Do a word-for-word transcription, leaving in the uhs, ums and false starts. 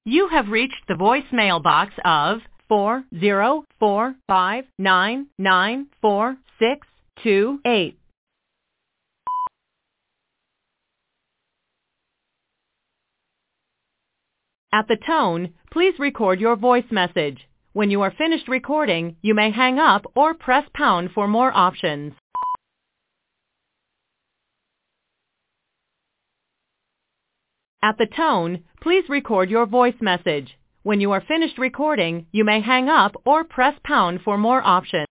You have reached the voicemail box of four zero four five nine nine four six two eight. At the tone, please record your voice message. When you are finished recording, you may hang up or press pound for more options. At the tone, please record your voice message. When you are finished recording, you may hang up or press pound for more options.